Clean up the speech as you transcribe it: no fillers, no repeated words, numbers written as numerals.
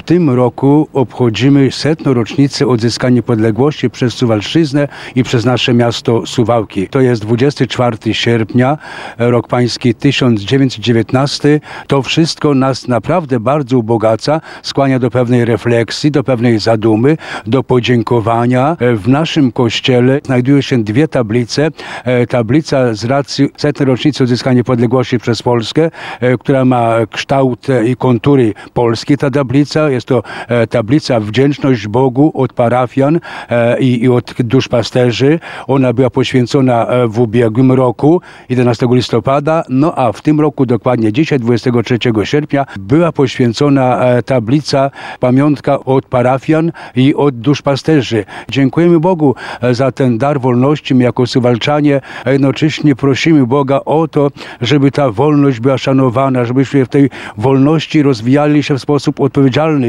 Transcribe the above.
tym roku obchodzimy 100. rocznicę odzyskania niepodległości przez Suwalszczyznę i przez nasze miasto Suwałki. To jest 24 sierpnia, rok pański 1919. To wszystko nas naprawdę bardzo ubogaca, skłania do pewnej refleksji, do pewnej zadumy, do podziękowania. W naszym kościele znajdują się dwie tablice. Tablica z racji 100. rocznicy odzyskania niepodległości przez Polskę, która ma kształt i kontury polskie. Ta tablica jest to tablica Wdzięczność Bogu od parafian i od duszpasterzy. Ona była poświęcona w ubiegłym roku, 11 listopada, no a w tym roku, dokładnie dzisiaj, 23 sierpnia, była poświęcona tablica pamiątka od parafian i od duszpasterzy. Dziękujemy Bogu za ten dar wolności. My jako Suwalczanie jednocześnie prosimy Boga o to, żeby ta wolność była szanowana, żebyśmy w tej wolności rozwijali się w sposób odpowiedzialny,